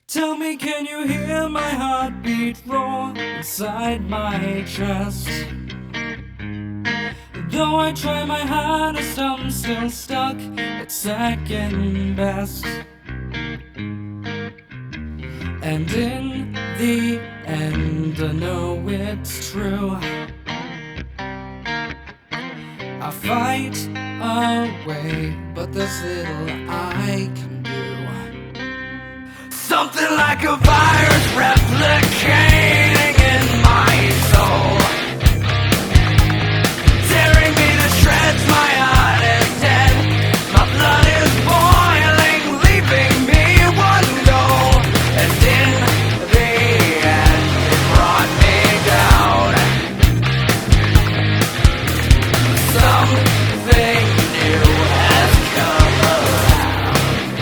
Tell me, can you hear my heartbeat roar inside my chest? Though I try my hardest, I'm still stuck at second best. And in the end, I know it's true. I fight away, but there's little I can do. Something like a virus replicating in my soul, tearing me to shreds. My heart is dead, my blood is boiling, leaving me one goal. And in the end, it brought me down. Something new has come around.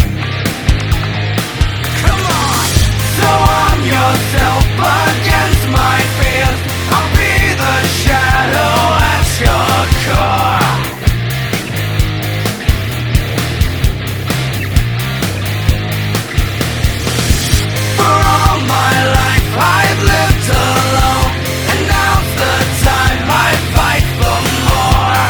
Come on, so arm yourself against my fears. I'll be the shadow at your core. For all my life I've lived alone, and now's the time I fight for more.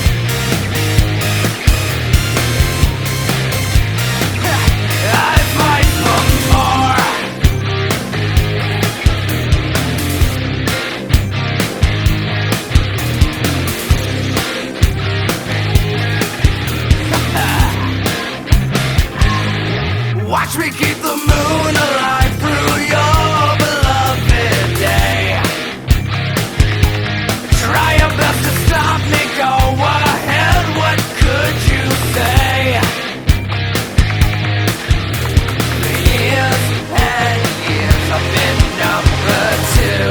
I fight for more. Watch me keep the moon alive through your beloved day. Try your best to stop me, go ahead, what could you say? The years and years I've been number two,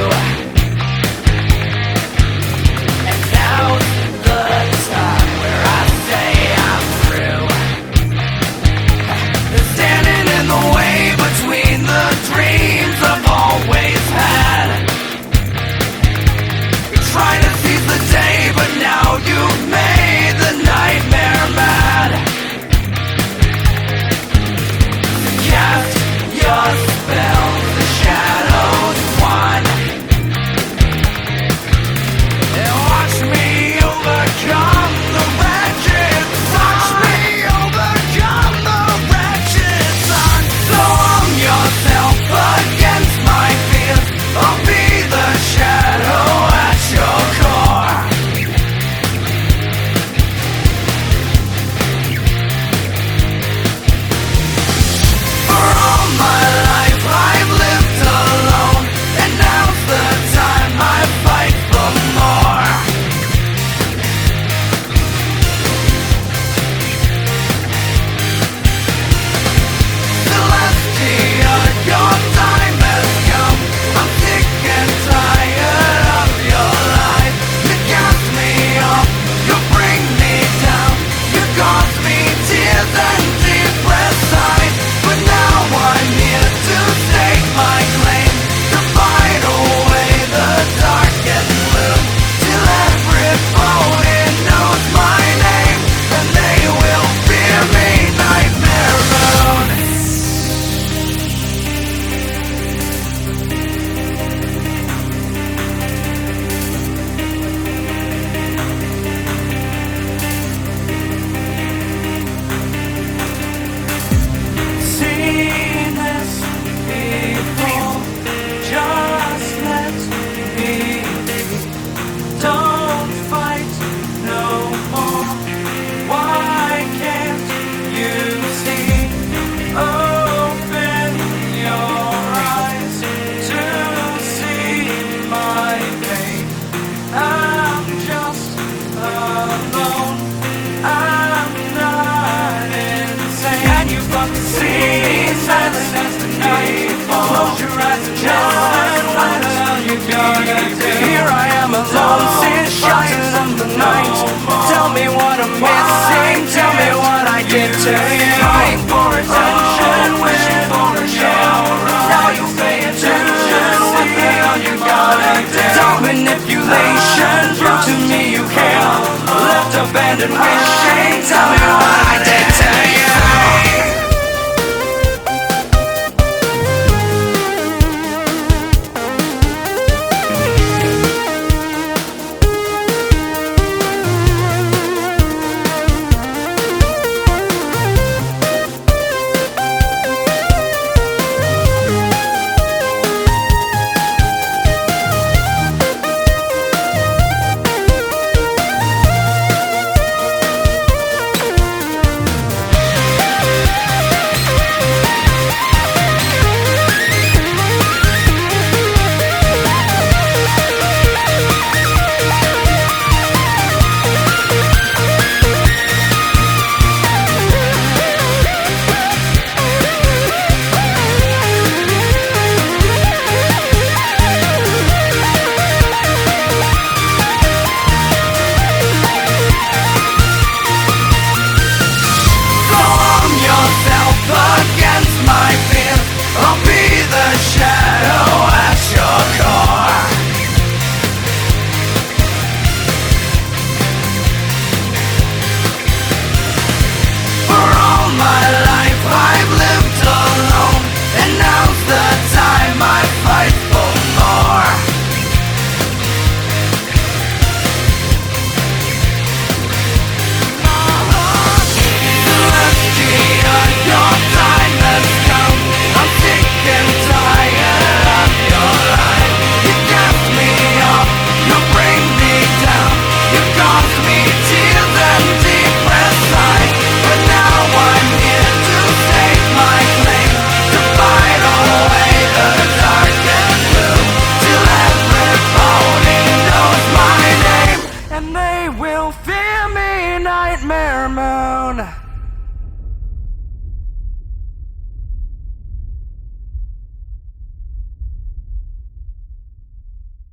and now's the time where I say I'm through. Standing in the way between the dreams I've always had, trying to seize the day, but now you've made the nightmare mad. So cast your spells, the shadows won, and watch me overcome the wretched. Watch me overcome the wretched sun. So arm yourself against my fears. I'll be the shadow at your core. For all my life I've lived alone, and now's the time I fight for more. Celestia, your time has come. I'm sick and tired of your lies. You cast me off, you bring me down, you cause me tears and depressed sighs. But now I'm here to stake my claim, to fight away the dark and gloom, till every foe knows my name, and they will fear me, Nightmare Moon. Seen this before, just let me be. Don't fight no more. Why can't you see? Open your eyes to see my pain. I'm just alone, I'm not insane. Can you fucking see silence tonight? Close your eyes and just what the hell you gonna do? Here I am alone, since sheltered in the night. Tell me what I'm missing, tell me what I did to you. Fighting for attention, wishing